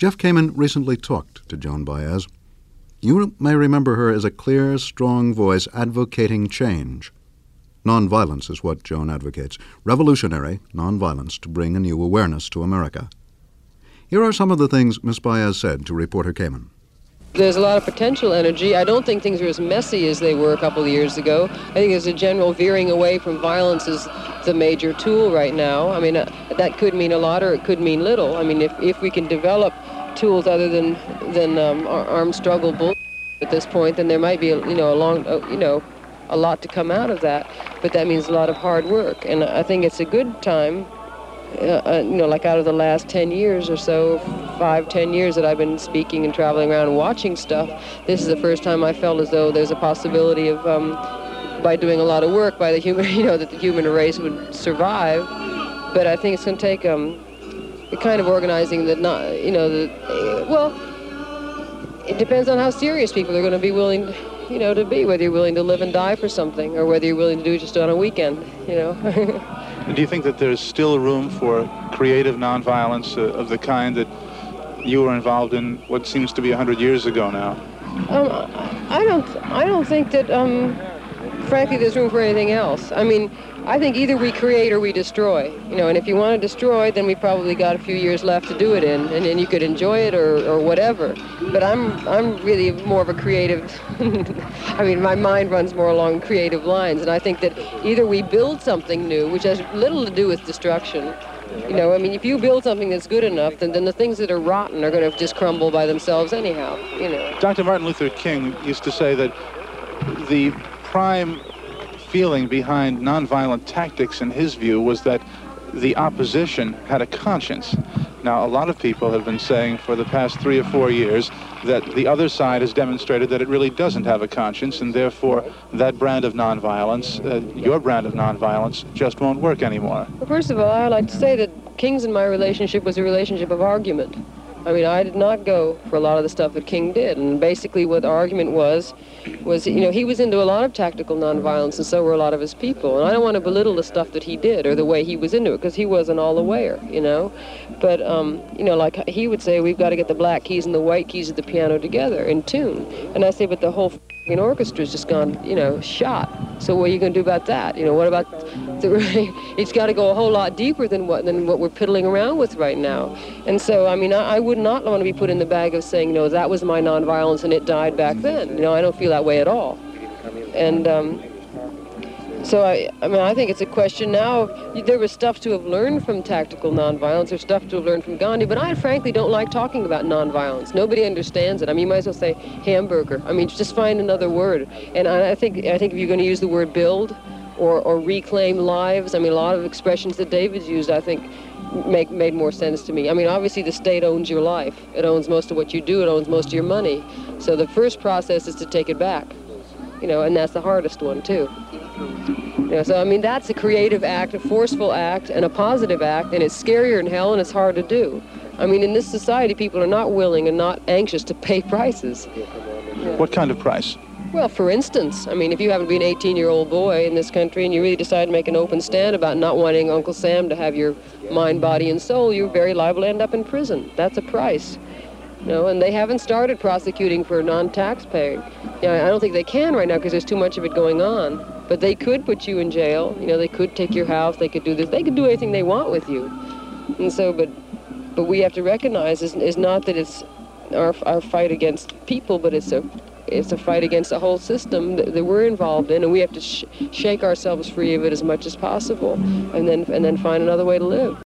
Jeff Kamin recently talked to Joan Baez. You may remember her as a clear, strong voice advocating change. Nonviolence is what Joan advocates. Revolutionary nonviolence to bring a new awareness to America. Here are some of the things Ms. Baez said to reporter Kamin. There's a lot of potential energy. I don't think things are as messy as they were a couple of years ago. I think there's a general veering away from violence as the major tool right now. I mean, that could mean a lot or it could mean little. I mean, if we can develop tools other than armed struggle bull at this point, then there might be a lot to come out of that. But that means a lot of hard work, and I think it's a good time. Like out of the last 10 years or so, 5-10 years that I've been speaking and traveling around and watching stuff, this is the first time I felt as though there's a possibility of, by doing a lot of work by the human, that the human race would survive. But I think it's going to take the kind of organizing that it depends on how serious people are going to be willing, to be, whether you're willing to live and die for something or whether you're willing to do it just on a weekend, Do you think that there's still room for creative nonviolence of the kind that you were involved in what seems to be 100 years ago now? I don't think that, frankly, there's room for anything else. I mean, I think either we create or we destroy, and if you want to destroy, then we probably got a few years left to do it in, and then you could enjoy it or whatever. But I'm really more of a creative, I mean, my mind runs more along creative lines, and I think that either we build something new, which has little to do with destruction. I mean, if you build something that's good enough, then the things that are rotten are going to just crumble by themselves anyhow, Dr. Martin Luther King used to say that the prime feeling behind nonviolent tactics, in his view, was that the opposition had a conscience. Now, a lot of people have been saying for the past 3 or 4 years that the other side has demonstrated that it really doesn't have a conscience, and therefore that brand of nonviolence, your brand of nonviolence, just won't work anymore. Well, first of all, I'd like to say that King's and my relationship was a relationship of argument. I mean, I did not go for a lot of the stuff that King did, and basically what the argument was, he was into a lot of tactical nonviolence, and so were a lot of his people, and I don't want to belittle the stuff that he did or the way he was into it, because he wasn't all aware, but, like he would say, we've got to get the black keys and the white keys of the piano together in tune, and I say, but the whole orchestra's just gone, shot, so what are you going to do about that? What about it's got to go a whole lot deeper than what we're piddling around with right now, and so, I mean, I would not want to be put in the bag of saying, that was my nonviolence and it died back then. I don't feel that way at all. And so, I think it's a question now. There was stuff to have learned from tactical nonviolence. There's stuff to have learned from Gandhi, but I frankly don't like talking about nonviolence. Nobody understands it. I mean, you might as well say hamburger. I mean, just find another word. And I think if you're going to use the word build or reclaim lives, I mean, a lot of expressions that David's used, I think, made more sense to me. I mean, obviously the state owns your life. It owns most of what you do. It owns most of your money. So the first process is to take it back, and that's the hardest one too. So I mean, that's a creative act, a forceful act, and a positive act, and it's scarier than hell, and it's hard to do. I mean, in this society, people are not willing and not anxious to pay prices. What kind of price? Well, for instance, I mean, if you happen to be an 18-year-old boy in this country and you really decide to make an open stand about not wanting Uncle Sam to have your mind, body, and soul, you're very liable to end up in prison. That's a price. And they haven't started prosecuting for non-taxpaying. I don't think they can right now because there's too much of it going on. But they could put you in jail. They could take your house. They could do this. They could do anything they want with you. And so, but we have to recognize is not that it's our fight against people, but it's a fight against the whole system that we're involved in, and we have to shake ourselves free of it as much as possible, and then find another way to live.